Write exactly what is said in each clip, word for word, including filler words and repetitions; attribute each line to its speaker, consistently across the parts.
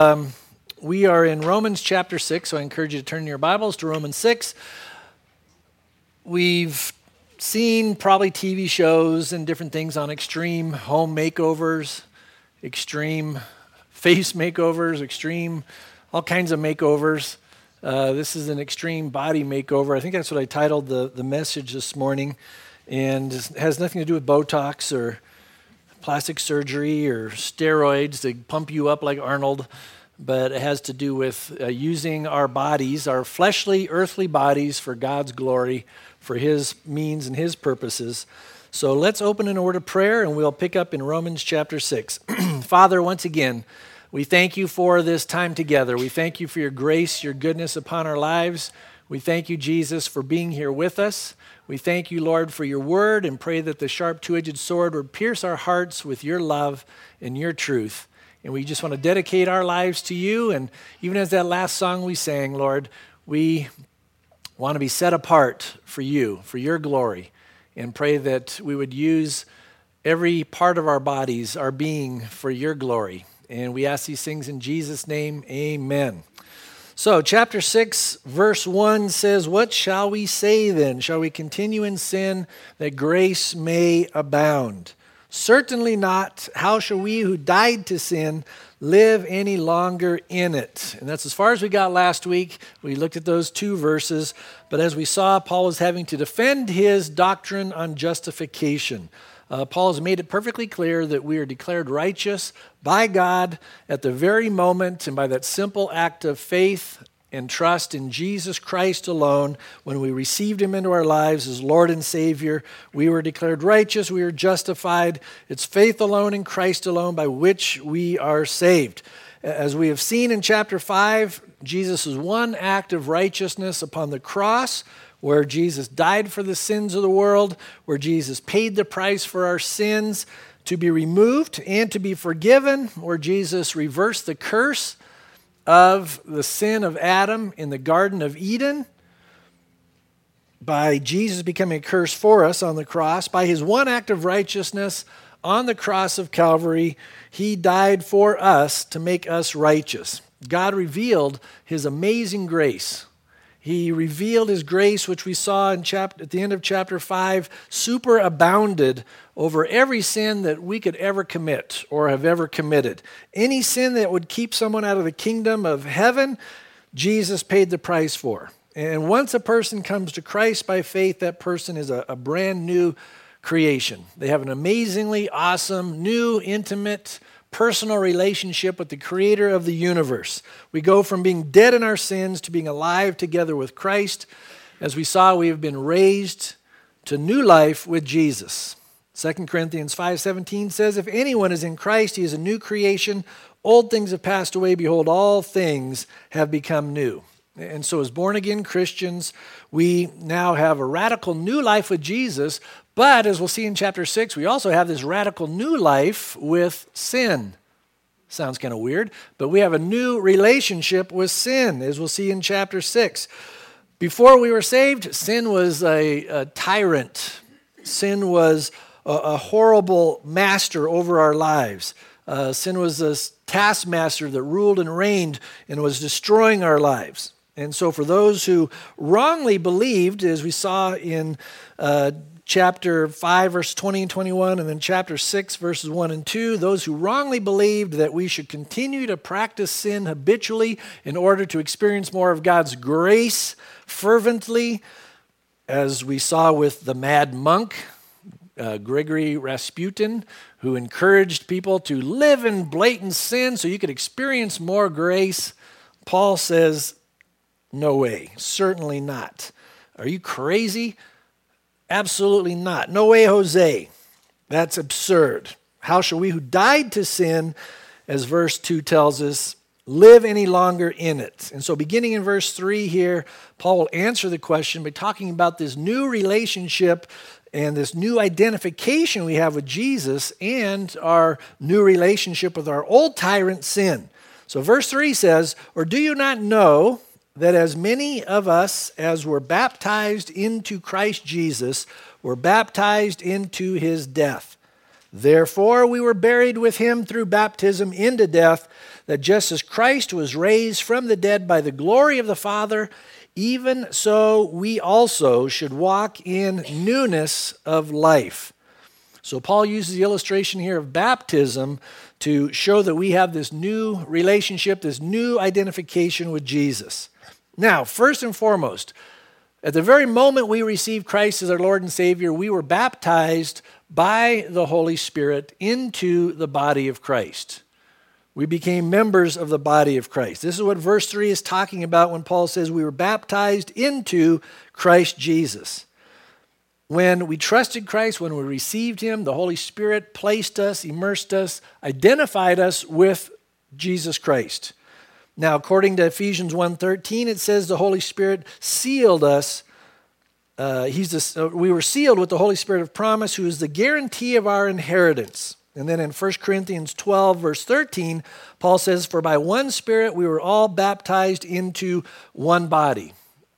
Speaker 1: Um, we are in Romans chapter six, so I encourage you to turn your Bibles to Romans six. We've seen probably T V shows and different things on extreme home makeovers, extreme face makeovers, extreme, all kinds of makeovers. Uh, this is an extreme body makeover. I think that's what I titled the, the message this morning. And it has nothing to do with Botox or plastic surgery or steroids to pump you up like Arnold, but it has to do with uh, using our bodies, our fleshly, earthly bodies for God's glory, for His means and His purposes. So let's open an word of prayer and we'll pick up in Romans chapter six. Father, once again, we thank you for this time together. We thank you for your grace, your goodness upon our lives. We thank you, Jesus, for being here with us. We thank you, Lord, for your word and pray that the sharp two-edged sword would pierce our hearts with your love and your truth. And we just want to dedicate our lives to you. And even as that last song we sang, Lord, we want to be set apart for you, for your glory, and pray that we would use every part of our bodies, our being, for your glory. And we ask these things in Jesus' name, amen. So chapter six, verse one says, "What shall we say then? Shall we continue in sin that grace may abound? Certainly not. How shall we who died to sin live any longer in it?" And that's as far as we got last week. We looked at those two verses. But as we saw, Paul was having to defend his doctrine on justification. Uh, Paul has made it perfectly clear that we are declared righteous by God at the very moment, and by that simple act of faith and trust in Jesus Christ alone. When we received him into our lives as Lord and Savior, we were declared righteous, we were justified. It's faith alone in Christ alone by which we are saved. As we have seen in chapter five, Jesus' one act of righteousness upon the cross, where Jesus died for the sins of the world, where Jesus paid the price for our sins to be removed and to be forgiven, where Jesus reversed the curse of the sin of Adam in the Garden of Eden by Jesus becoming a curse for us on the cross. By his one act of righteousness on the cross of Calvary, he died for us to make us righteous. God revealed his amazing grace. He revealed his grace, which we saw in chapter, at the end of chapter five, superabounded over every sin that we could ever commit or have ever committed. Any sin that would keep someone out of the kingdom of heaven, Jesus paid the price for. And once a person comes to Christ by faith, that person is a, a brand new creation. They have an amazingly awesome, new, intimate, personal relationship with the creator of the universe. We go from being dead in our sins to being alive together with Christ. As we saw, we have been raised to new life with Jesus. Second Corinthians five seventeen says, "If anyone is in Christ, he is a new creation. Old things have passed away. Behold, all things have become new." And so as born-again Christians, we now have a radical new life with Jesus. But as we'll see in chapter six, we also have this radical new life with sin. Sounds kind of weird, but we have a new relationship with sin, as we'll see in chapter six. Before we were saved, sin was a, a tyrant. Sin was a, a horrible master over our lives. Uh, sin was a taskmaster that ruled and reigned and was destroying our lives. And so for those who wrongly believed, as we saw in uh, chapter five, verse twenty and twenty-one, and then chapter six, verses one and two, those who wrongly believed that we should continue to practice sin habitually in order to experience more of God's grace fervently, as we saw with the mad monk, uh, Gregory Rasputin, who encouraged people to live in blatant sin so you could experience more grace. Paul says, no way, certainly not. Are you crazy? Absolutely not. No way, Jose. That's absurd. How shall we who died to sin, as verse two tells us, live any longer in it? And so beginning in verse three here, Paul will answer the question by talking about this new relationship and this new identification we have with Jesus and our new relationship with our old tyrant sin. So verse three says, "Or do you not know that as many of us as were baptized into Christ Jesus were baptized into his death? Therefore we were buried with him through baptism into death, that just as Christ was raised from the dead by the glory of the Father, even so we also should walk in newness of life. So Paul uses the illustration here of baptism to show that we have this new relationship, this new identification with Jesus. Now, first and foremost, at the very moment we received Christ as our Lord and Savior, we were baptized by the Holy Spirit into the body of Christ. We became members of the body of Christ. This is what verse three is talking about when Paul says we were baptized into Christ Jesus. When we trusted Christ, when we received him, the Holy Spirit placed us, immersed us, identified us with Jesus Christ. Now, according to Ephesians one thirteen, it says the Holy Spirit sealed us. Uh, he's a, uh, we were sealed with the Holy Spirit of promise, who is the guarantee of our inheritance. And then in First Corinthians twelve, verse thirteen, Paul says, for by one Spirit we were all baptized into one body.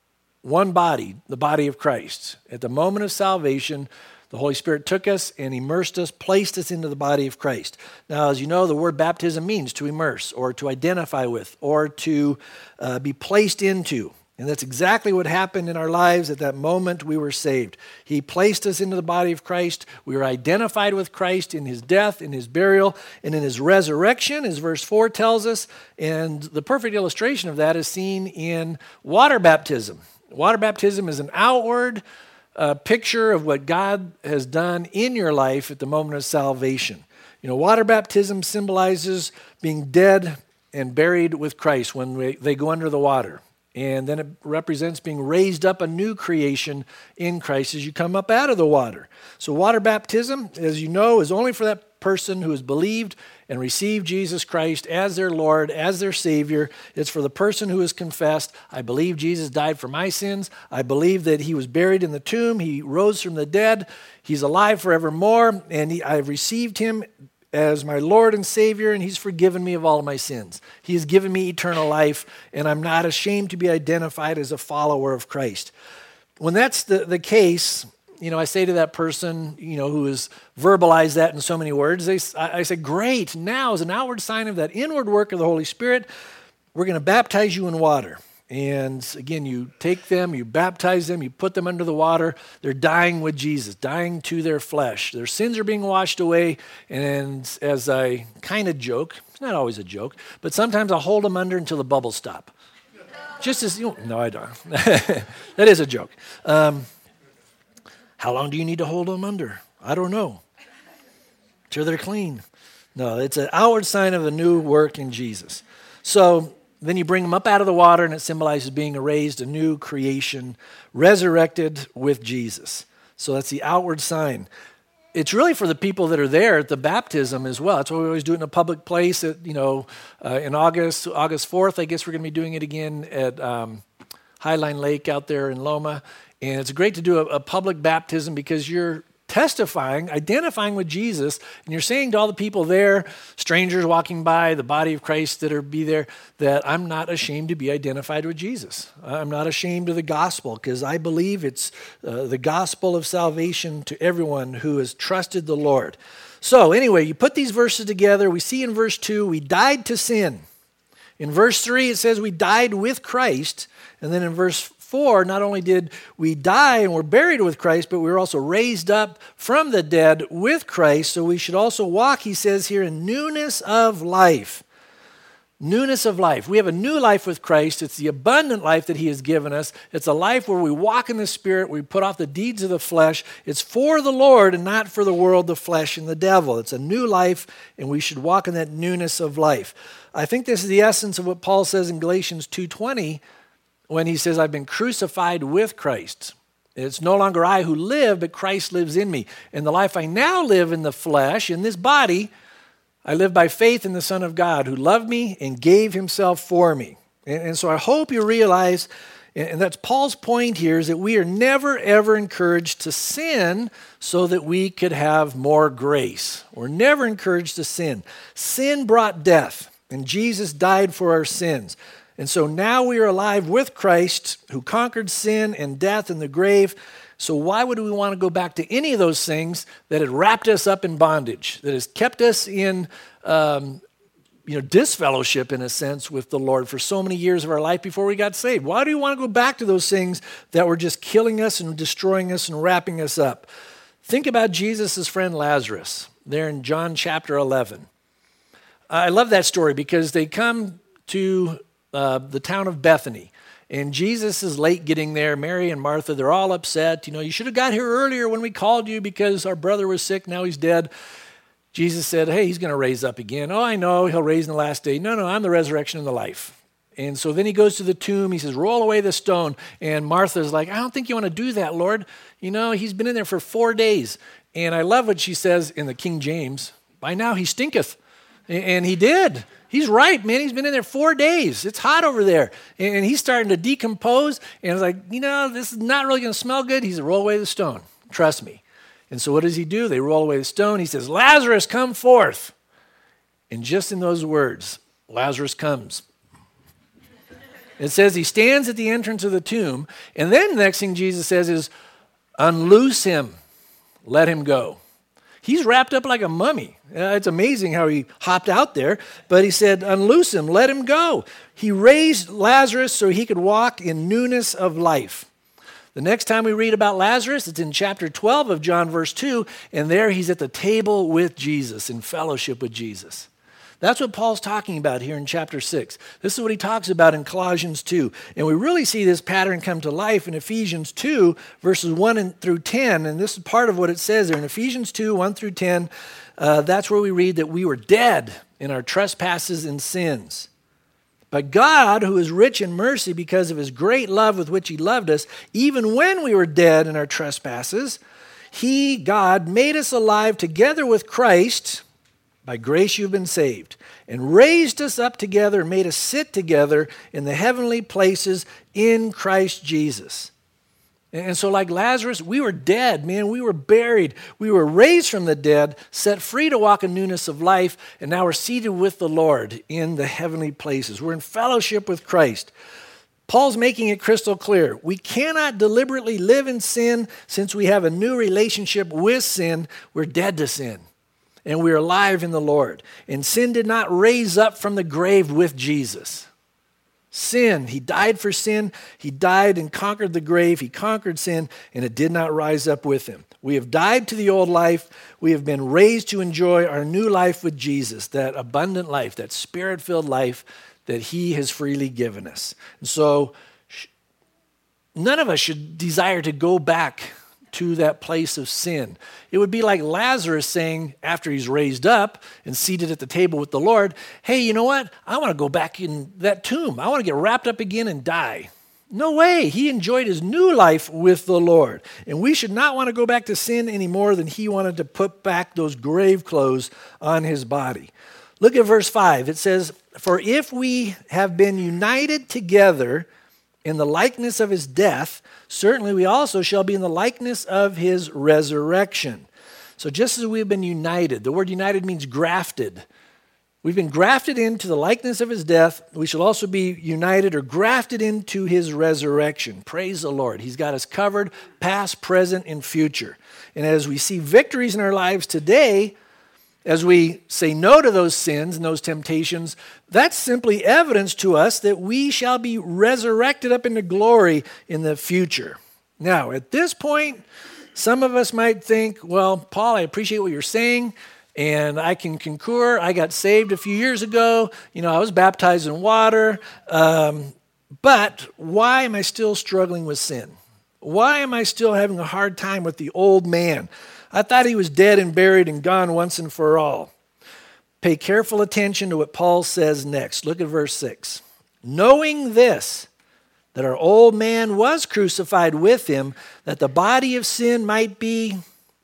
Speaker 1: One body, the body of Christ. At the moment of salvation, the Holy Spirit took us and immersed us, placed us into the body of Christ. Now, as you know, the word baptism means to immerse or to identify with or to uh, be placed into. And that's exactly what happened in our lives at that moment we were saved. He placed us into the body of Christ. We were identified with Christ in his death, in his burial, and in his resurrection, as verse four tells us. And the perfect illustration of that is seen in water baptism. Water baptism is an outward uh, picture of what God has done in your life at the moment of salvation. You know, water baptism symbolizes being dead and buried with Christ when we, they go under the water. And then it represents being raised up a new creation in Christ as you come up out of the water. So water baptism, as you know, is only for that person who has believed and received Jesus Christ as their Lord, as their Savior. It's for the person who has confessed, I believe Jesus died for my sins. I believe that he was buried in the tomb. He rose from the dead. He's alive forevermore. And he, I've received him as my Lord and Savior, and he's forgiven me of all of my sins. He has given me eternal life, and I'm not ashamed to be identified as a follower of Christ. When that's the, the case, you know, I say to that person, you know, who has verbalized that in so many words, they, I, I say, great, now as an outward sign of that inward work of the Holy Spirit, we're going to baptize you in water. And again, you take them, you baptize them, you put them under the water. They're dying with Jesus, dying to their flesh. Their sins are being washed away. And as I kind of joke, it's not always a joke, but sometimes I'll hold them under until the bubbles stop. Just as, you know, no, I don't. That is a joke. Um, how long do you need to hold them under? I don't know. Till they're clean. No, it's an outward sign of a new work in Jesus. So then you bring them up out of the water, and it symbolizes being raised, a new creation, resurrected with Jesus. So that's the outward sign. It's really for the people that are there at the baptism as well. That's why we always do it in a public place. At, you know, uh, in August, August fourth, I guess we're going to be doing it again at um, Highline Lake out there in Loma. And it's great to do a, a public baptism because you're testifying, identifying with Jesus, and you're saying to all the people there, strangers walking by, the body of Christ that are be there, that I'm not ashamed to be identified with Jesus. I'm not ashamed of the gospel because I believe it's uh, the gospel of salvation to everyone who has trusted the Lord. So anyway, you put these verses together. We see in verse two, we died to sin. In verse three, it says we died with Christ. And then in verse four, not only did we die and were buried with Christ, but we were also raised up from the dead with Christ. So we should also walk, he says here, in newness of life. Newness of life. We have a new life with Christ. It's the abundant life that he has given us. It's a life where we walk in the Spirit. We put off the deeds of the flesh. It's for the Lord and not for the world, the flesh, and the devil. It's a new life, and we should walk in that newness of life. I think this is the essence of what Paul says in Galatians two twenty, when he says, I've been crucified with Christ. It's no longer I who live, but Christ lives in me. And the life I now live in the flesh, in this body, I live by faith in the Son of God who loved me and gave himself for me. And, and so I hope you realize, and that's Paul's point here, is that we are never, ever encouraged to sin so that we could have more grace. We're never encouraged to sin. Sin brought death, and Jesus died for our sins. And so now we are alive with Christ who conquered sin and death and the grave. So why would we want to go back to any of those things that had wrapped us up in bondage, that has kept us in um, you know, disfellowship in a sense with the Lord for so many years of our life before we got saved. Why do we want to go back to those things that were just killing us and destroying us and wrapping us up? Think about Jesus' friend Lazarus there in John chapter eleven. I love that story because they come to uh, the town of Bethany. And Jesus is late getting there. Mary and Martha, they're all upset. You know, you should have got here earlier when we called you because our brother was sick. Now he's dead. Jesus said, hey, he's going to raise up again. Oh, I know. He'll raise in the last day. No, no, I'm the resurrection and the life. And so then he goes to the tomb. He says, roll away the stone. And Martha's like, I don't think you want to do that, Lord. You know, he's been in there for four days. And I love what she says in the King James. By now he stinketh. And he did. He's right, man. He's been in there four days. It's hot over there. And he's starting to decompose. And it's like, you know, this is not really going to smell good. He said, roll away the stone. Trust me. And so what does he do? They roll away the stone. He says, Lazarus, come forth. And just in those words, Lazarus comes. It says he stands at the entrance of the tomb. And then the next thing Jesus says is, unloose him. Let him go. He's wrapped up like a mummy. Uh, it's amazing how he hopped out there. But he said, unloose him, let him go. He raised Lazarus so he could walk in newness of life. The next time we read about Lazarus, it's in chapter twelve of John, verse two, and there he's at the table with Jesus, in fellowship with Jesus. That's what Paul's talking about here in chapter six. This is what he talks about in Colossians two. And we really see this pattern come to life in Ephesians two, verses one through ten. And this is part of what it says there in Ephesians two, one through ten. Uh, that's where we read that we were dead in our trespasses and sins. But God, who is rich in mercy because of his great love with which he loved us, even when we were dead in our trespasses, he, God, made us alive together with Christ. By grace you've been saved, and raised us up together and made us sit together in the heavenly places in Christ Jesus. And so like Lazarus, we were dead, man. We were buried. We were raised from the dead, set free to walk in newness of life, and now we're seated with the Lord in the heavenly places. We're in fellowship with Christ. Paul's making it crystal clear. We cannot deliberately live in sin since we have a new relationship with sin. We're dead to sin. And we are alive in the Lord. And sin did not raise up from the grave with Jesus. Sin, he died for sin. He died and conquered the grave. He conquered sin, and it did not rise up with him. We have died to the old life. We have been raised to enjoy our new life with Jesus, that abundant life, that spirit-filled life that he has freely given us. And so none of us should desire to go back to that place of sin. It would be like Lazarus saying, after he's raised up and seated at the table with the Lord, hey, you know what? I want to go back in that tomb. I want to get wrapped up again and die. No way. He enjoyed his new life with the Lord. And we should not want to go back to sin any more than he wanted to put back those grave clothes on his body. Look at verse five. It says, for if we have been united together in the likeness of his death, certainly we also shall be in the likeness of his resurrection. So just as we have been united, the word united means grafted. We've been grafted into the likeness of his death. We shall also be united or grafted into his resurrection. Praise the Lord. He's got us covered, past, present, and future. And as we see victories in our lives today, as we say no to those sins and those temptations, that's simply evidence to us that we shall be resurrected up into glory in the future. Now, at this point, some of us might think, well, Paul, I appreciate what you're saying, and I can concur. I got saved a few years ago. You know, I was baptized in water. Um, but why am I still struggling with sin? Why am I still having a hard time with the old man? I thought he was dead and buried and gone once and for all. Pay careful attention to what Paul says next. Look at verse six. Knowing this, that our old man was crucified with him, that the body of sin might be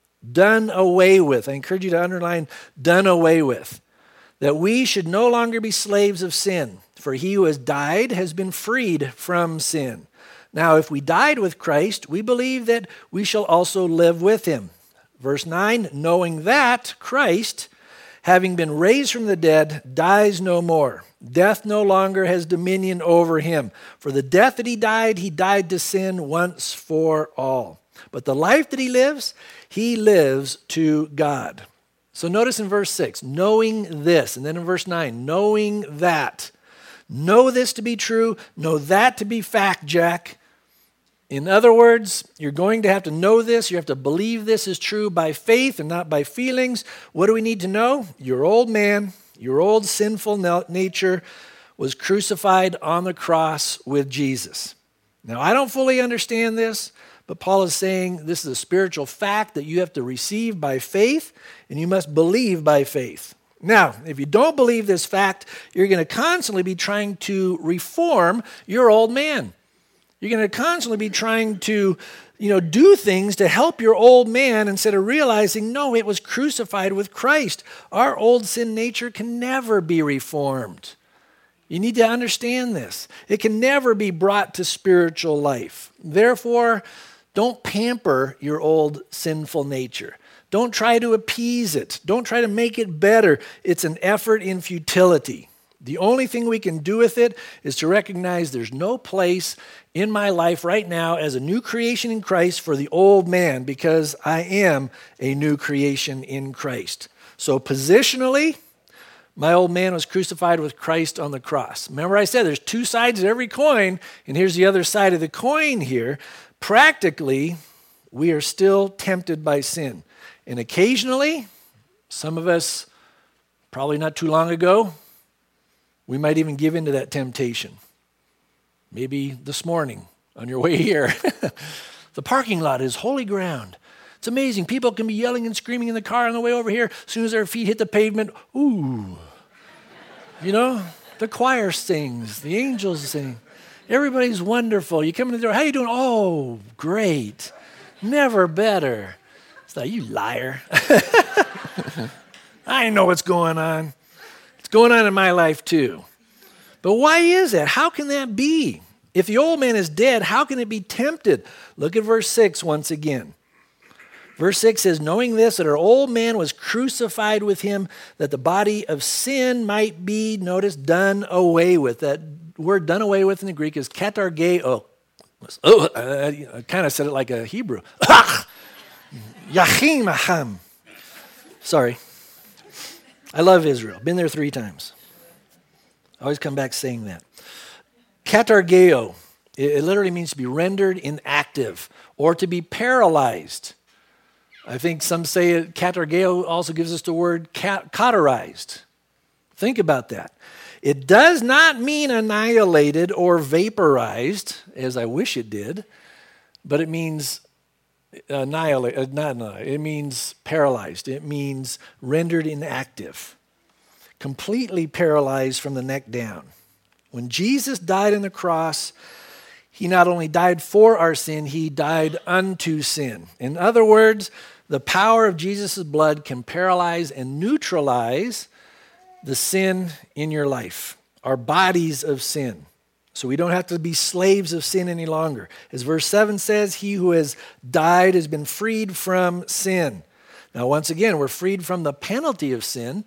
Speaker 1: done away with. I encourage you to underline done away with. That we should no longer be slaves of sin, for he who has died has been freed from sin. Now, if we died with Christ, we believe that we shall also live with him. Verse nine, knowing that Christ, having been raised from the dead, dies no more. Death no longer has dominion over him. For the death that he died, he died to sin once for all. But the life that he lives, he lives to God. So notice in verse six, knowing this, and then in verse nine, knowing that. Know this to be true, know that to be fact, Jack. In other words, you're going to have to know this, you have to believe this is true by faith and not by feelings. What do we need to know? Your old man, your old sinful nature was crucified on the cross with Jesus. Now, I don't fully understand this, but Paul is saying this is a spiritual fact that you have to receive by faith, and you must believe by faith. Now, if you don't believe this fact, you're going to constantly be trying to reform your old man. You're going to constantly be trying to, you know, do things to help your old man instead of realizing, no, it was crucified with Christ. Our old sin nature can never be reformed. You need to understand this. It can never be brought to spiritual life. Therefore, don't pamper your old sinful nature. Don't try to appease it. Don't try to make it better. It's an effort in futility. The only thing we can do with it is to recognize there's no place in my life right now as a new creation in Christ for the old man, because I am a new creation in Christ. So positionally, my old man was crucified with Christ on the cross. Remember I said there's two sides to every coin, and here's the other side of the coin here. Practically, we are still tempted by sin. And occasionally, some of us, probably not too long ago, we might even give into that temptation. Maybe this morning on your way here. The parking lot is holy ground. It's amazing. People can be yelling and screaming in the car on the way over here. As soon as their feet hit the pavement, ooh. You know, the choir sings, the angels sing. Everybody's wonderful. You come in the door, how you doing? Oh, great. Never better. It's like, you liar. I know what's going on. It's going on in my life too. But why is that? How can that be? If the old man is dead, how can it be tempted? Look at verse six once again. Verse six says, knowing this, that our old man was crucified with him, that the body of sin might be, notice, done away with. That word done away with in the Greek is katargeo. Oh, I kind of said it like a Hebrew. Yachim acham. Sorry. I love Israel. Been there three times. I always come back saying that. Katargeo. It literally means to be rendered inactive or to be paralyzed. I think some say it, katargeo also gives us the word cauterized. Think about that. It does not mean annihilated or vaporized, as I wish it did, but it means annihilate, not annihilate, it means paralyzed. It means rendered inactive, completely paralyzed from the neck down. When Jesus died on the cross, he not only died for our sin, he died unto sin. In other words, the power of Jesus' blood can paralyze and neutralize the sin in your life, our bodies of sin. So we don't have to be slaves of sin any longer. As verse seven says, he who has died has been freed from sin. Now, once again, we're freed from the penalty of sin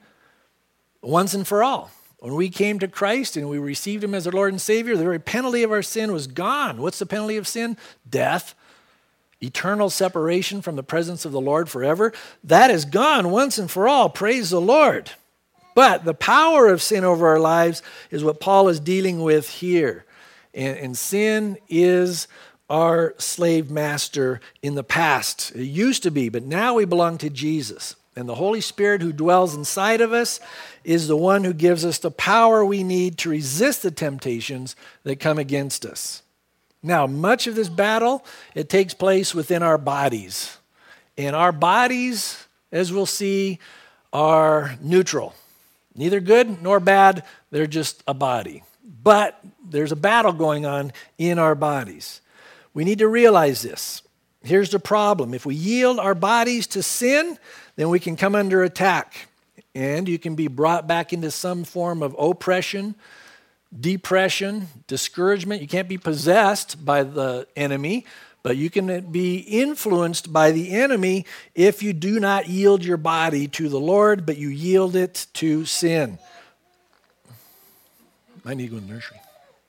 Speaker 1: once and for all. When we came to Christ and we received him as our Lord and Savior, the very penalty of our sin was gone. What's the penalty of sin? Death. Eternal separation from the presence of the Lord forever. That is gone once and for all. Praise the Lord. But the power of sin over our lives is what Paul is dealing with here. And, and sin is our slave master in the past. It used to be, but now we belong to Jesus. And the Holy Spirit who dwells inside of us is the one who gives us the power we need to resist the temptations that come against us. Now, much of this battle, it takes place within our bodies. And our bodies, as we'll see, are neutral. Neither good nor bad, they're just a body. But there's a battle going on in our bodies. We need to realize this. Here's the problem. If we yield our bodies to sin, then we can come under attack. And you can be brought back into some form of oppression, depression, discouragement. You can't be possessed by the enemy, but you can be influenced by the enemy if you do not yield your body to the Lord, but you yield it to sin. I need to go to the nursery.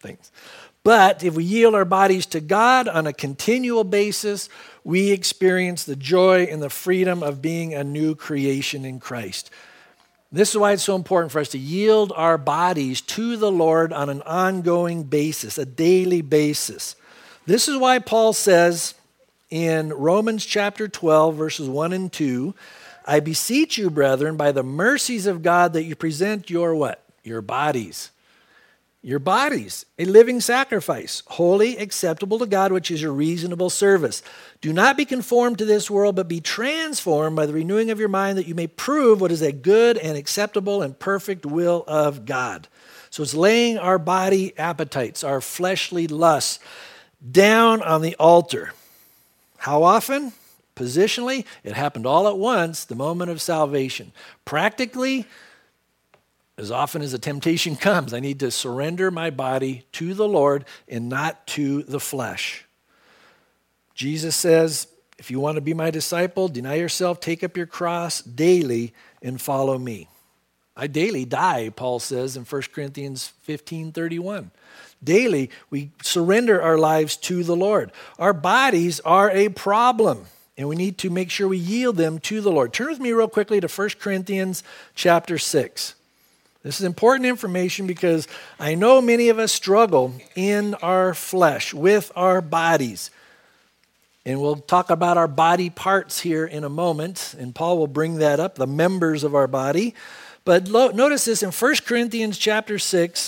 Speaker 1: things. But if we yield our bodies to God on a continual basis, we experience the joy and the freedom of being a new creation in Christ. This is why it's so important for us to yield our bodies to the Lord on an ongoing basis, a daily basis. This is why Paul says in Romans chapter twelve, verses one and two, I beseech you, brethren, by the mercies of God, that you present your what? Your bodies. Your bodies, a living sacrifice, holy, acceptable to God, which is your reasonable service. Do not be conformed to this world, but be transformed by the renewing of your mind, that you may prove what is a good and acceptable and perfect will of God. So it's laying our body appetites, our fleshly lusts, down on the altar. How often? Positionally, it happened all at once, the moment of salvation. Practically, as often as a temptation comes, I need to surrender my body to the Lord and not to the flesh. Jesus says, if you want to be my disciple, deny yourself, take up your cross daily, and follow me. I daily die, Paul says in First Corinthians fifteen thirty-one. Daily, we surrender our lives to the Lord. Our bodies are a problem, and we need to make sure we yield them to the Lord. Turn with me real quickly to First Corinthians chapter six. This is important information because I know many of us struggle in our flesh, with our bodies. And we'll talk about our body parts here in a moment, and Paul will bring that up, the members of our body. But lo- notice this in First Corinthians chapter six,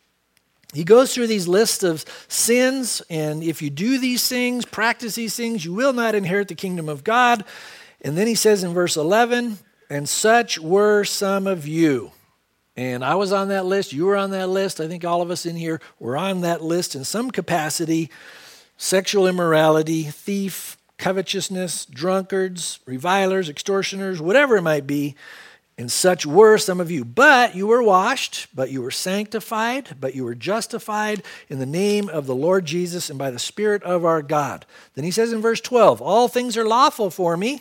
Speaker 1: he goes through these lists of sins, and if you do these things, practice these things, you will not inherit the kingdom of God. And then he says in verse eleven, and such were some of you. And I was on that list, you were on that list, I think all of us in here were on that list in some capacity. Sexual immorality, thief, covetousness, drunkards, revilers, extortioners, whatever it might be. And such were some of you. But you were washed, but you were sanctified, but you were justified in the name of the Lord Jesus and by the Spirit of our God. Then he says in verse twelve, all things are lawful for me.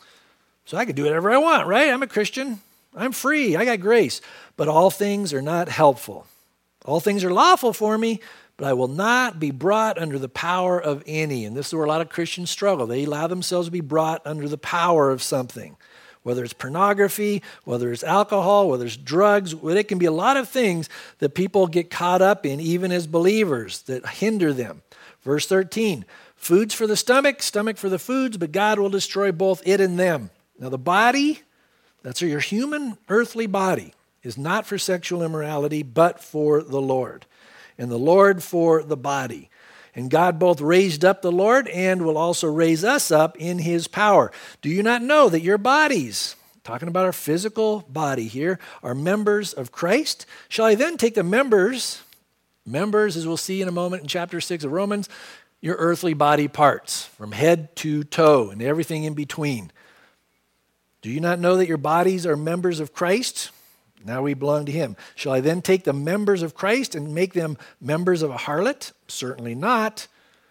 Speaker 1: So I can do whatever I want, right? I'm a Christian. I'm free. I got grace. But all things are not helpful. All things are lawful for me, but I will not be brought under the power of any. And this is where a lot of Christians struggle. They allow themselves to be brought under the power of something. Whether it's pornography, whether it's alcohol, whether it's drugs, it can be a lot of things that people get caught up in, even as believers, that hinder them. Verse thirteen, food's for the stomach, stomach for the foods, but God will destroy both it and them. Now the body, that's your human earthly body, is not for sexual immorality, but for the Lord. And the Lord for the body. And God both raised up the Lord and will also raise us up in his power. Do you not know that your bodies, talking about our physical body here, are members of Christ? Shall I then take the members, members as we'll see in a moment in chapter six of Romans, your earthly body parts, from head to toe and everything in between. Do you not know that your bodies are members of Christ? Now we belong to him. Shall I then take the members of Christ and make them members of a harlot? Certainly not.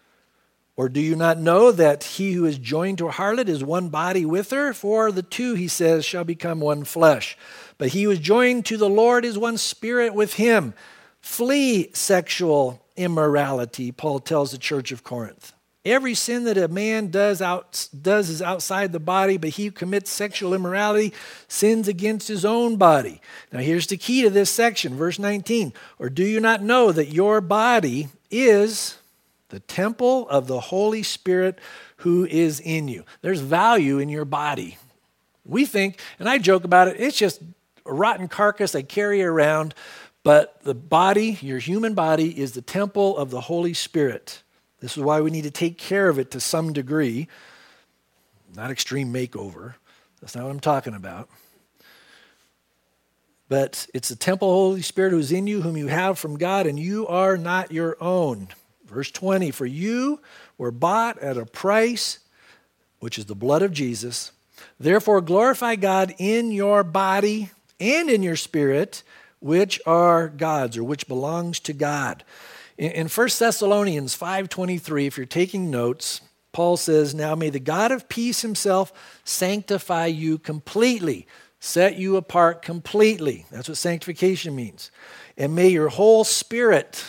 Speaker 1: Or do you not know that he who is joined to a harlot is one body with her? For the two, he says, shall become one flesh. But he who is joined to the Lord is one spirit with him. Flee sexual immorality, Paul tells the church of Corinth. Every sin that a man does out, does is outside the body, but he who commits sexual immorality sins against his own body. Now here's the key to this section, verse nineteen. Or do you not know that your body is the temple of the Holy Spirit who is in you? There's value in your body. We think, and I joke about it, it's just a rotten carcass I carry around, but the body, your human body, is the temple of the Holy Spirit. This is why we need to take care of it to some degree. Not extreme makeover. That's not what I'm talking about. But it's the temple of the Holy Spirit who is in you, whom you have from God, and you are not your own. Verse twenty, for you were bought at a price, which is the blood of Jesus. Therefore glorify God in your body and in your spirit, which are God's, or which belongs to God. In First Thessalonians five twenty-three, if you're taking notes, Paul says, now may the God of peace himself sanctify you completely, set you apart completely. That's what sanctification means. And may your whole spirit,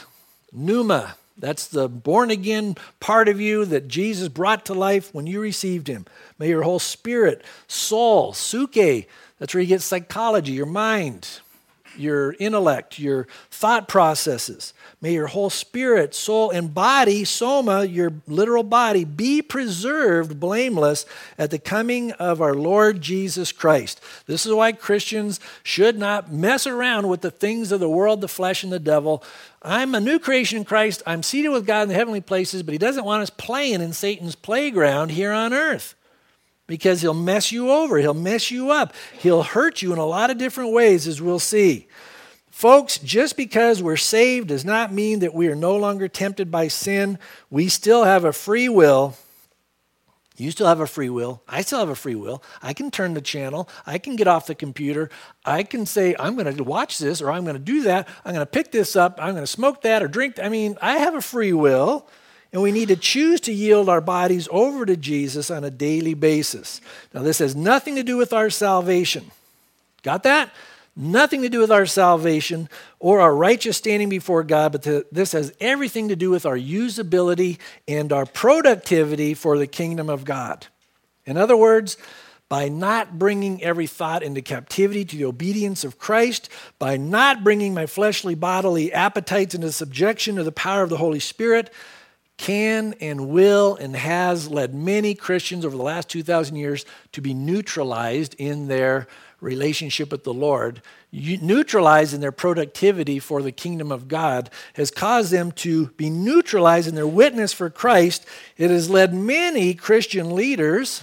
Speaker 1: Pneuma, that's the born-again part of you that Jesus brought to life when you received him. May your whole spirit, soul, psyche, that's where you get psychology, your mind, your intellect, your thought processes. May your whole spirit, soul, and body, soma, your literal body, be preserved blameless at the coming of our Lord Jesus Christ. This is why Christians should not mess around with the things of the world, the flesh, and the devil. I'm a new creation in Christ. I'm seated with God in the heavenly places, but he doesn't want us playing in Satan's playground here on earth, because he'll mess you over. He'll mess you up. He'll hurt you in a lot of different ways, as we'll see. Folks, just because we're saved does not mean that we are no longer tempted by sin. We still have a free will. You still have a free will. I still have a free will. I can turn the channel. I can get off the computer. I can say, I'm going to watch this, or I'm going to do that. I'm going to pick this up. I'm going to smoke that or drink. I mean, I have a free will, and we need to choose to yield our bodies over to Jesus on a daily basis. Now, this has nothing to do with our salvation. Got that? Nothing to do with our salvation or our righteous standing before God, but to, this has everything to do with our usability and our productivity for the kingdom of God. In other words, by not bringing every thought into captivity to the obedience of Christ, by not bringing my fleshly bodily appetites into subjection to the power of the Holy Spirit, can and will and has led many Christians over the last two thousand years to be neutralized in their relationship with the Lord. Neutralized in their productivity for the kingdom of God has caused them to be neutralized in their witness for Christ. It has led many Christian leaders,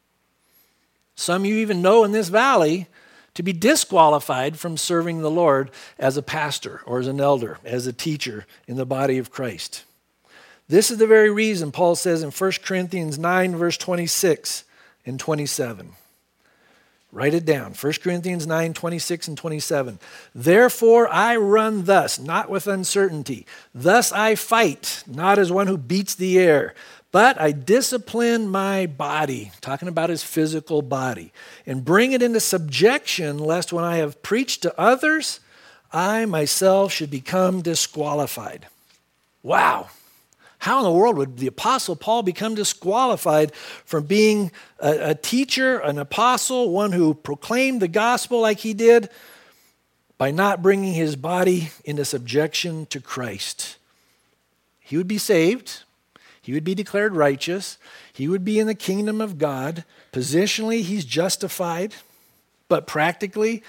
Speaker 1: some you even know in this valley, to be disqualified from serving the Lord as a pastor or as an elder, as a teacher in the body of Christ. This is the very reason Paul says in First Corinthians nine, verse twenty-six and twenty-seven. Write it down. First Corinthians nine, twenty-six and twenty-seven. Therefore I run thus, not with uncertainty. Thus I fight, not as one who beats the air, but I discipline my body, talking about his physical body, and bring it into subjection, lest when I have preached to others, I myself should become disqualified. Wow. How in the world would the Apostle Paul become disqualified from being a, a teacher, an apostle, one who proclaimed the gospel like he did, by not bringing his body into subjection to Christ? He would be saved. He would be declared righteous. He would be in the kingdom of God. Positionally, he's justified. But practically,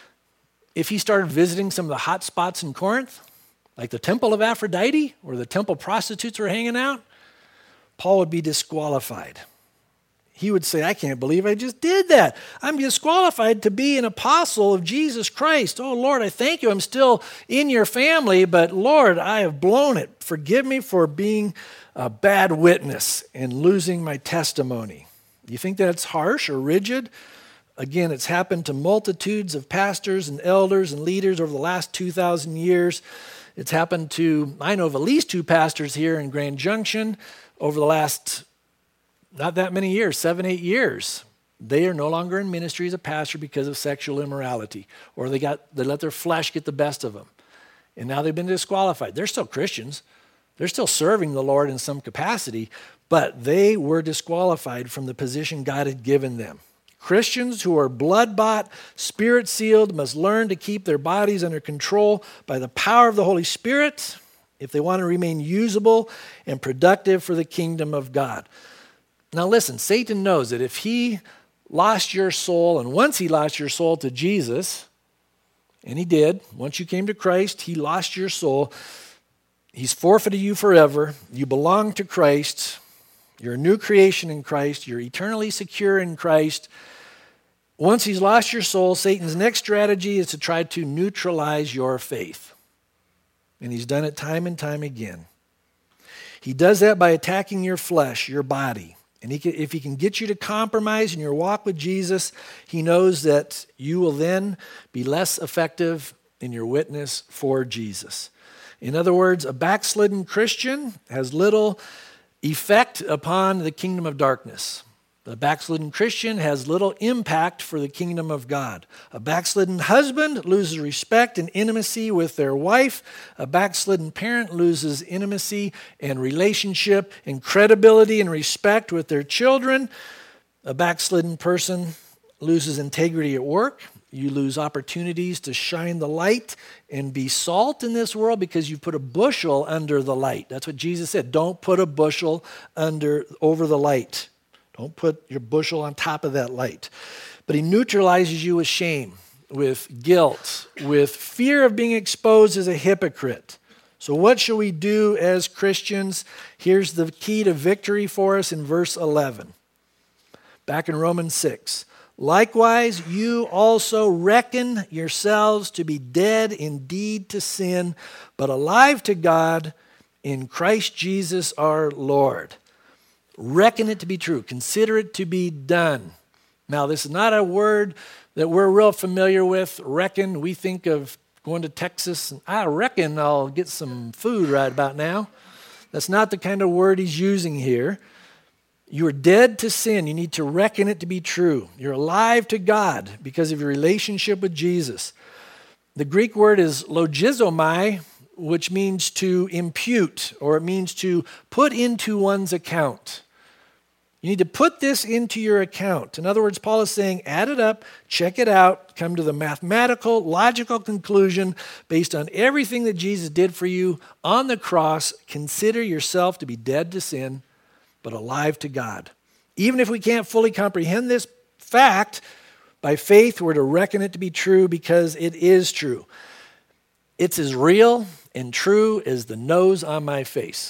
Speaker 1: if he started visiting some of the hot spots in Corinth, like the temple of Aphrodite, where the temple prostitutes were hanging out, Paul would be disqualified. He would say, I can't believe I just did that. I'm disqualified to be an apostle of Jesus Christ. Oh, Lord, I thank you. I'm still in your family, but Lord, I have blown it. Forgive me for being a bad witness and losing my testimony. You think that's harsh or rigid? Again, it's happened to multitudes of pastors and elders and leaders over the last two thousand years. It's happened to, I know of at least two pastors here in Grand Junction over the last, not that many years, seven, eight years. They are no longer in ministry as a pastor because of sexual immorality, or they got they let their flesh get the best of them. And now they've been disqualified. They're still Christians. They're still serving the Lord in some capacity, but they were disqualified from the position God had given them. Christians who are blood-bought, spirit-sealed, must learn to keep their bodies under control by the power of the Holy Spirit if they want to remain usable and productive for the kingdom of God. Now listen, Satan knows that if he lost your soul, and once he lost your soul to Jesus, and he did, once you came to Christ, he lost your soul, he's forfeited you forever. You belong to Christ. You're a new creation in Christ. You're eternally secure in Christ. Once he's lost your soul, Satan's next strategy is to try to neutralize your faith. And he's done it time and time again. He does that by attacking your flesh, your body. And he can, if he can get you to compromise in your walk with Jesus, he knows that you will then be less effective in your witness for Jesus. In other words, a backslidden Christian has little effect upon the kingdom of darkness. The backslidden Christian has little impact for the kingdom of God. A backslidden husband loses respect and intimacy with their wife. A backslidden parent loses intimacy and relationship and credibility and respect with their children. A backslidden person loses integrity at work. You lose opportunities to shine the light and be salt in this world because you put a bushel under the light. That's what Jesus said. Don't put a bushel under over the light. Don't put your bushel on top of that light. But he neutralizes you with shame, with guilt, with fear of being exposed as a hypocrite. So what shall we do as Christians? Here's the key to victory for us in verse eleven. Back in Romans six. Likewise, you also reckon yourselves to be dead indeed to sin, but alive to God in Christ Jesus our Lord. Reckon it to be true. Consider it to be done. Now, this is not a word that we're real familiar with. Reckon, we think of going to Texas, and I reckon I'll get some food right about now. That's not the kind of word he's using here. You are dead to sin. You need to reckon it to be true. You're alive to God because of your relationship with Jesus. The Greek word is logizomai, which means to impute, or it means to put into one's account. You need to put this into your account. In other words, Paul is saying, add it up, check it out, come to the mathematical, logical conclusion based on everything that Jesus did for you on the cross. Consider yourself to be dead to sin, but alive to God. Even if we can't fully comprehend this fact, by faith we're to reckon it to be true because it is true. It's as real and true as the nose on my face.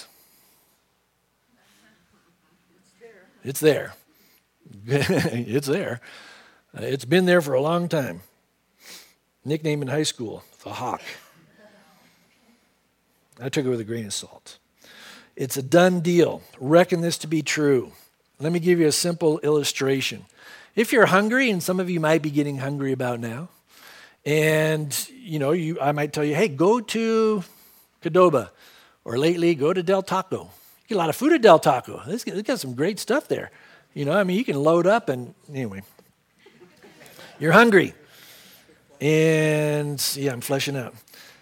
Speaker 1: It's there. It's there. Uh, it's been there for a long time. Nickname in high school, the Hawk. I took it with a grain of salt. It's a done deal. Reckon this to be true. Let me give you a simple illustration. If you're hungry, and some of you might be getting hungry about now, and you know, you I might tell you, hey, go to Qdoba, or lately, go to Del Taco. You get a lot of food at Del Taco. It's got some great stuff there. You know, I mean, you can load up and, anyway. You're hungry. And, yeah, I'm fleshing out.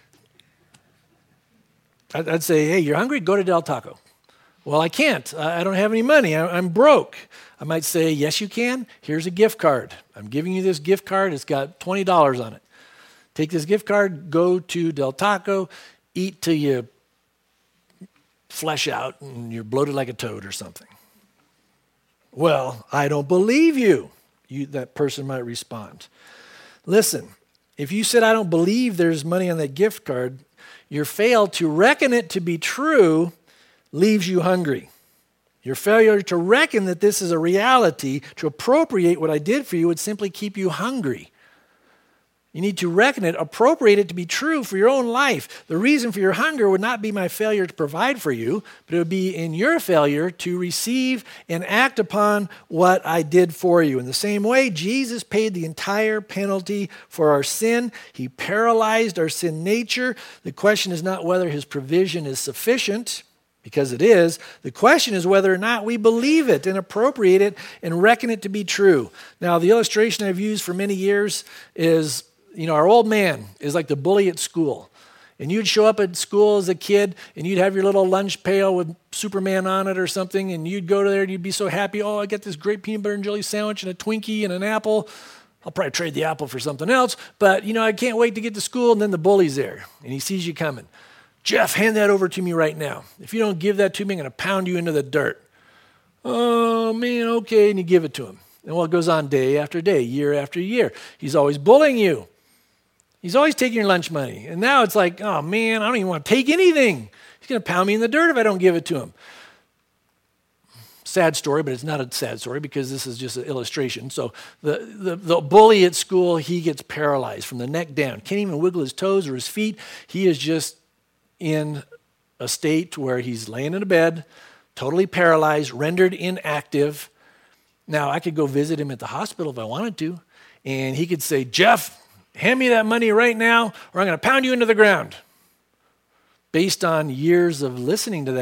Speaker 1: I'd, I'd say, hey, you're hungry? Go to Del Taco. Well, I can't. I, I don't have any money. I, I'm broke. I might say, yes, you can. Here's a gift card. I'm giving you this gift card. It's got twenty dollars on it. Take this gift card, go to Del Taco, eat till you flesh out and you're bloated like a toad or something. Well, I don't believe you, you that person might respond. Listen, if you said, I don't believe there's money on that gift card, your fail to reckon it to be true leaves you hungry. Your failure to reckon that this is a reality, to appropriate what I did for you, would simply keep you hungry. You need to reckon it, appropriate it to be true for your own life. The reason for your hunger would not be my failure to provide for you, but it would be in your failure to receive and act upon what I did for you. In the same way, Jesus paid the entire penalty for our sin. He paralyzed our sin nature. The question is not whether his provision is sufficient, because it is. The question is whether or not we believe it and appropriate it and reckon it to be true. Now, the illustration I've used for many years is, you know, our old man is like the bully at school. And you'd show up at school as a kid, and you'd have your little lunch pail with Superman on it or something, and you'd go there and you'd be so happy, oh, I got this great peanut butter and jelly sandwich and a Twinkie and an apple. I'll probably trade the apple for something else, but, you know, I can't wait to get to school, and then the bully's there, and he sees you coming. Jeff, hand that over to me right now. If you don't give that to me, I'm going to pound you into the dirt. Oh, man, okay, and you give it to him. And well, it goes on day after day, year after year. He's always bullying you. He's always taking your lunch money. And now it's like, oh, man, I don't even want to take anything. He's going to pound me in the dirt if I don't give it to him. Sad story, but it's not a sad story because this is just an illustration. So the, the, the bully at school, he gets paralyzed from the neck down. Can't even wiggle his toes or his feet. He is just in a state where he's laying in a bed, totally paralyzed, rendered inactive. Now, I could go visit him at the hospital if I wanted to, and he could say, Jeff, hand me that money right now, or I'm going to pound you into the ground. Based on years of listening to that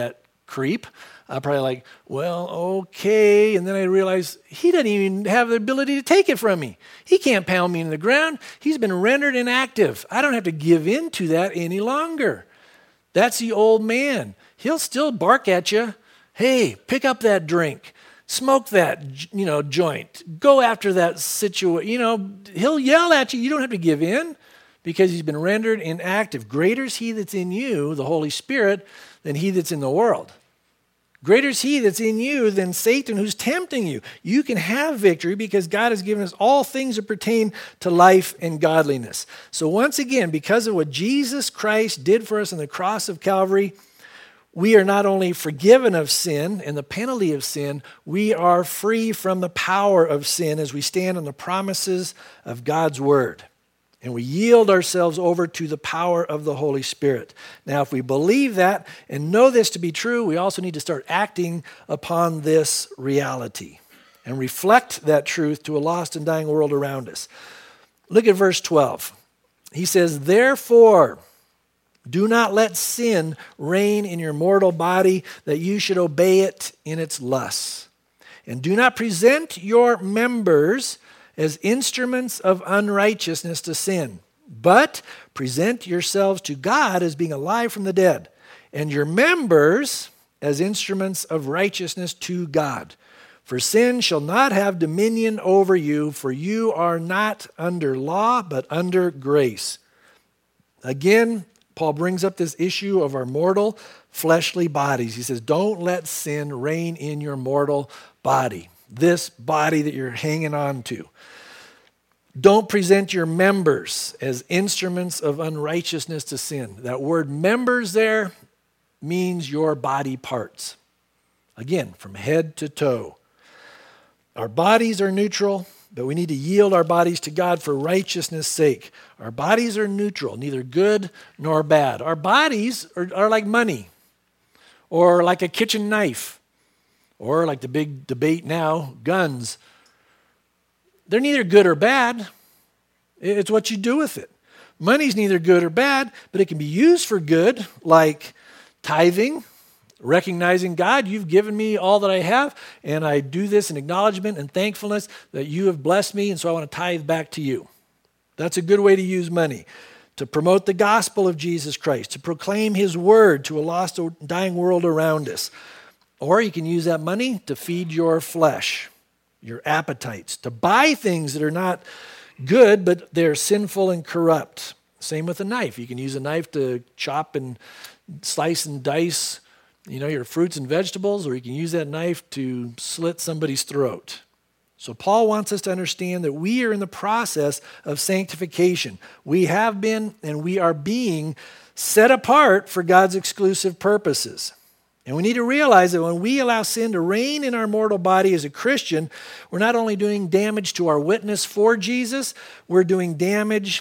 Speaker 1: creep. I'm probably like, well, okay. And then I realize he doesn't even have the ability to take it from me. He can't pound me in the ground. He's been rendered inactive. I don't have to give in to that any longer. That's the old man. He'll still bark at you. Hey, pick up that drink. Smoke that, you know, joint. Go after that situation. You know, he'll yell at you. You don't have to give in because he's been rendered inactive. Greater is he that's in you, the Holy Spirit, than he that's in the world. Greater is he that's in you than Satan who's tempting you. You can have victory because God has given us all things that pertain to life and godliness. So once again, because of what Jesus Christ did for us on the cross of Calvary, we are not only forgiven of sin and the penalty of sin, we are free from the power of sin as we stand on the promises of God's word. And we yield ourselves over to the power of the Holy Spirit. Now, if we believe that and know this to be true, we also need to start acting upon this reality and reflect that truth to a lost and dying world around us. Look at verse twelve. He says, therefore, do not let sin reign in your mortal body, that you should obey it in its lusts. And do not present your members as instruments of unrighteousness to sin, but present yourselves to God as being alive from the dead, and your members as instruments of righteousness to God. For sin shall not have dominion over you, for you are not under law, but under grace. Again, Paul brings up this issue of our mortal, fleshly bodies. He says, don't let sin reign in your mortal body, this body that you're hanging on to. Don't present your members as instruments of unrighteousness to sin. That word members there means your body parts. Again, from head to toe. Our bodies are neutral, but we need to yield our bodies to God for righteousness' sake. Our bodies are neutral, neither good nor bad. Our bodies are, are like money, or like a kitchen knife, or like the big debate now, guns. They're neither good or bad. It's what you do with it. Money's neither good or bad, but it can be used for good, like tithing, recognizing, God, you've given me all that I have, and I do this in acknowledgement and thankfulness that you have blessed me, and so I want to tithe back to you. That's a good way to use money, to promote the gospel of Jesus Christ, to proclaim his word to a lost or dying world around us. Or you can use that money to feed your flesh, your appetites, to buy things that are not good, but they're sinful and corrupt. Same with a knife. You can use a knife to chop and slice and dice, you know, your fruits and vegetables, or you can use that knife to slit somebody's throat. So Paul wants us to understand that we are in the process of sanctification. We have been and we are being set apart for God's exclusive purposes. And we need to realize that when we allow sin to reign in our mortal body as a Christian, we're not only doing damage to our witness for Jesus, we're doing damage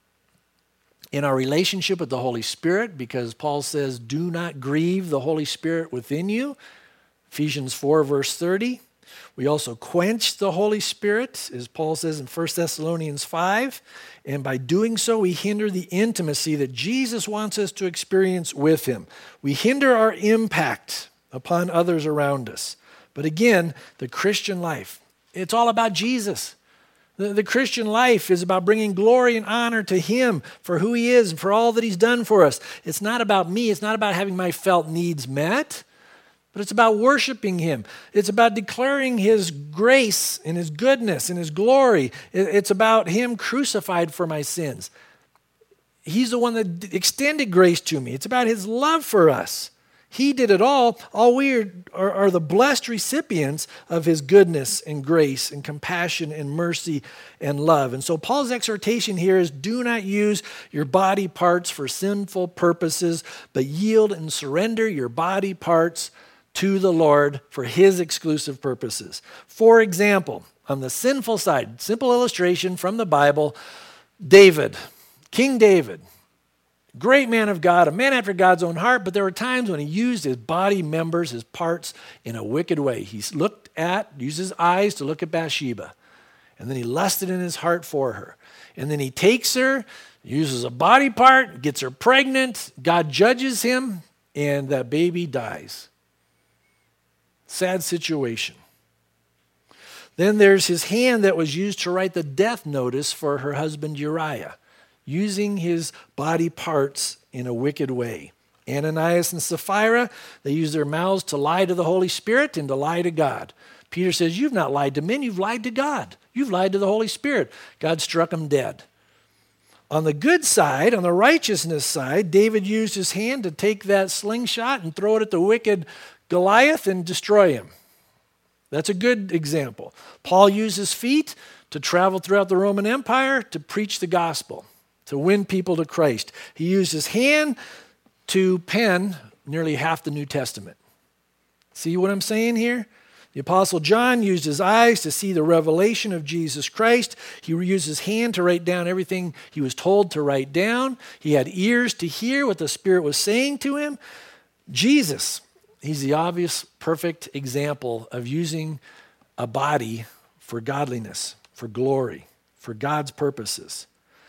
Speaker 1: in our relationship with the Holy Spirit, because Paul says, do not grieve the Holy Spirit within you. Ephesians four, verse thirty. We also quench the Holy Spirit, as Paul says in First Thessalonians five. And by doing so, we hinder the intimacy that Jesus wants us to experience with him. We hinder our impact upon others around us. But again, the Christian life, it's all about Jesus. The, the Christian life is about bringing glory and honor to him for who he is and for all that he's done for us. It's not about me. It's not about having my felt needs met. But it's about worshiping him. It's about declaring his grace and his goodness and his glory. It's about him crucified for my sins. He's the one that extended grace to me. It's about his love for us. He did it all. All we are, are, are the blessed recipients of his goodness and grace and compassion and mercy and love. And so Paul's exhortation here is, do not use your body parts for sinful purposes, but yield and surrender your body parts to the Lord for his exclusive purposes. For example, on the sinful side, simple illustration from the Bible, David, King David, great man of God, a man after God's own heart, but there were times when he used his body members, his parts, in a wicked way. He looked at, used his eyes to look at Bathsheba, and then he lusted in his heart for her. And then he takes her, uses a body part, gets her pregnant, God judges him, and that baby dies. Sad situation. Then there's his hand that was used to write the death notice for her husband Uriah, using his body parts in a wicked way. Ananias and Sapphira, they used their mouths to lie to the Holy Spirit and to lie to God. Peter says, you've not lied to men, you've lied to God. You've lied to the Holy Spirit. God struck them dead. On the good side, on the righteousness side, David used his hand to take that slingshot and throw it at the wicked Goliath and destroy him. That's a good example. Paul used his feet to travel throughout the Roman Empire to preach the gospel, to win people to Christ. He used his hand to pen nearly half the New Testament. See what I'm saying here? The Apostle John used his eyes to see the revelation of Jesus Christ. He used his hand to write down everything he was told to write down. He had ears to hear what the Spirit was saying to him. Jesus, he's the obvious, perfect example of using a body for godliness, for glory, for God's purposes.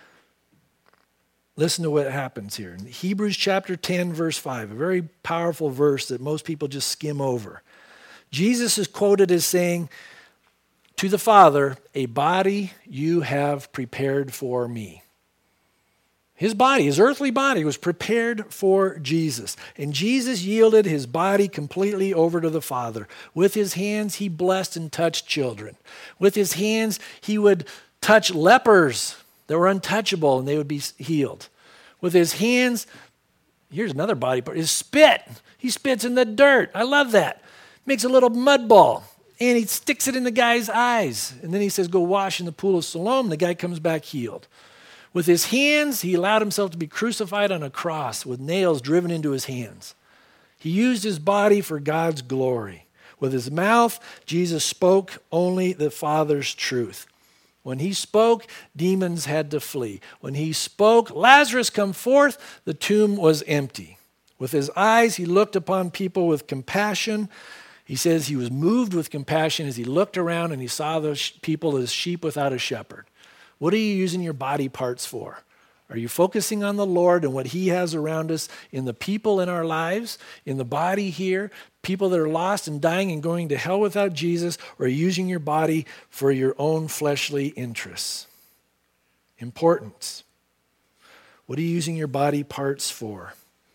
Speaker 1: Listen to what happens here. In Hebrews chapter ten, verse five, a very powerful verse that most people just skim over. Jesus is quoted as saying to the Father, a body you have prepared for me. His body, his earthly body, was prepared for Jesus. And Jesus yielded his body completely over to the Father. With his hands, he blessed and touched children. With his hands, he would touch lepers that were untouchable and they would be healed. With his hands, here's another body part, his spit. He spits in the dirt. I love that. Makes a little mud ball, and he sticks it in the guy's eyes. And then he says, go wash in the pool of Siloam. The guy comes back healed. With his hands, he allowed himself to be crucified on a cross with nails driven into his hands. He used his body for God's glory. With his mouth, Jesus spoke only the Father's truth. When he spoke, demons had to flee. When he spoke, Lazarus, come forth, the tomb was empty. With his eyes, he looked upon people with compassion. He says he was moved with compassion as he looked around and he saw those people as sheep without a shepherd. What are you using your body parts for? Are you focusing on the Lord and what he has around us in the people in our lives, in the body here, people that are lost and dying and going to hell without Jesus, or are you using your body for your own fleshly interests? Importance. What are you using your body parts for?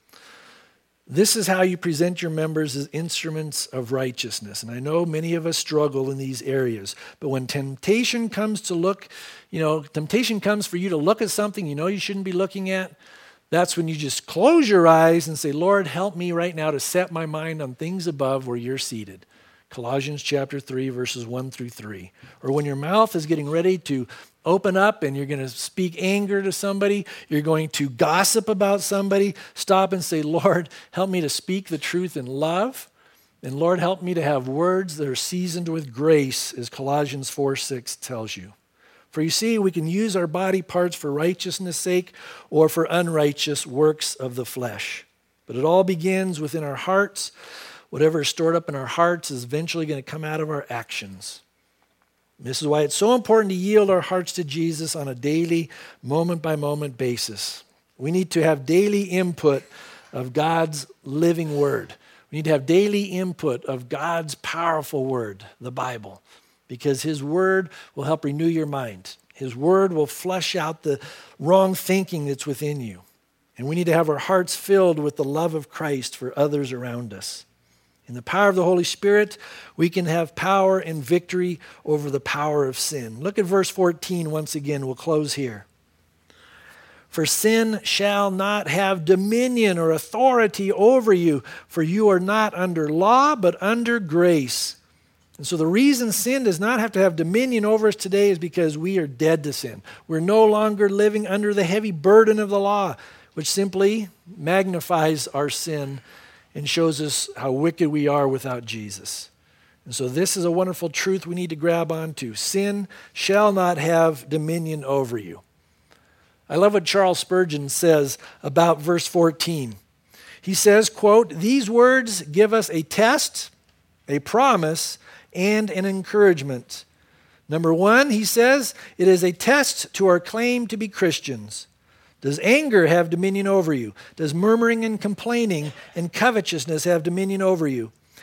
Speaker 1: This is how you present your members as instruments of righteousness. And I know many of us struggle in these areas. But when temptation comes to look, you know, temptation comes for you to look at something you know you shouldn't be looking at, that's when you just close your eyes and say, Lord, help me right now to set my mind on things above where you're seated. Colossians chapter three, verses one through three. Or when your mouth is getting ready to open up and you're going to speak anger to somebody, you're going to gossip about somebody, stop and say, Lord, help me to speak the truth in love. And Lord, help me to have words that are seasoned with grace, as Colossians four six tells you. For you see, we can use our body parts for righteousness' sake or for unrighteous works of the flesh. But it all begins within our hearts. Whatever is stored up in our hearts is eventually going to come out of our actions. This is why it's so important to yield our hearts to Jesus on a daily, moment-by-moment basis. We need to have daily input of God's living word. We need to have daily input of God's powerful word, the Bible, because his word will help renew your mind. His word will flush out the wrong thinking that's within you. And we need to have our hearts filled with the love of Christ for others around us. In the power of the Holy Spirit, we can have power and victory over the power of sin. Look at verse fourteen once again. We'll close here. For sin shall not have dominion or authority over you, for you are not under law, but under grace. And so the reason sin does not have to have dominion over us today is because we are dead to sin. We're no longer living under the heavy burden of the law, which simply magnifies our sin and shows us how wicked we are without Jesus. And so this is a wonderful truth we need to grab onto. Sin shall not have dominion over you. I love what Charles Spurgeon says about verse fourteen. He says, quote, these words give us a test, a promise, and an encouragement. Number one, he says, it is a test to our claim to be Christians. Does anger have dominion over you? Does murmuring and complaining and covetousness have dominion over you?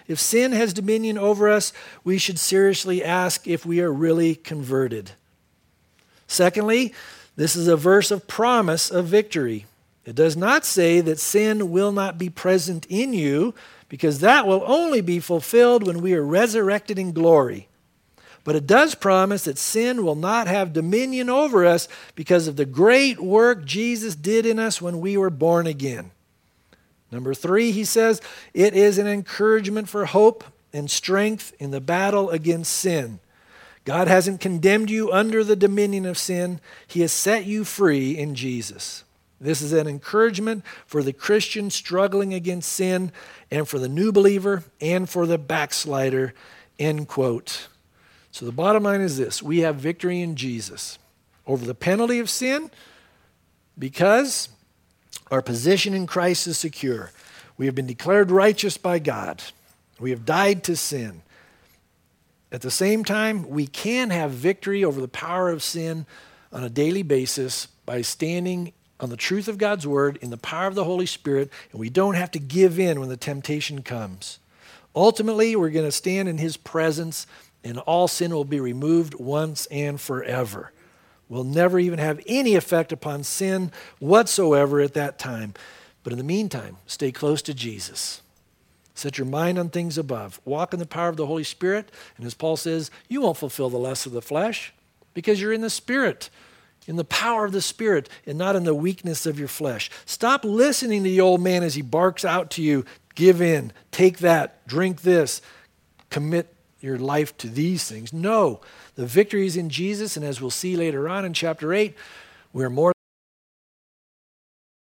Speaker 1: If sin has dominion over us, we should seriously ask if we are really converted. Secondly, this is a verse of promise of victory. It does not say that sin will not be present in you, because that will only be fulfilled when we are resurrected in glory. But it does promise that sin will not have dominion over us because of the great work Jesus did in us when we were born again. Number three, he says, it is an encouragement for hope and strength in the battle against sin. God hasn't condemned you under the dominion of sin. He has set you free in Jesus. This is an encouragement for the Christian struggling against sin and for the new believer and for the backslider, end quote. So the bottom line is this: we have victory in Jesus over the penalty of sin because our position in Christ is secure. We have been declared righteous by God. We have died to sin. At the same time, we can have victory over the power of sin on a daily basis by standing on the truth of God's word in the power of the Holy Spirit, and we don't have to give in when the temptation comes. Ultimately, we're going to stand in his presence, and all sin will be removed once and forever. We'll never even have any effect upon sin whatsoever at that time. But in the meantime, stay close to Jesus. Set your mind on things above. Walk in the power of the Holy Spirit. And as Paul says, you won't fulfill the lusts of the flesh because you're in the Spirit, in the power of the Spirit, and not in the weakness of your flesh. Stop listening to the old man as he barks out to you, give in, take that, drink this, commit your life to these things. No, the victory is in Jesus, and as we'll see later on in chapter eight, we're more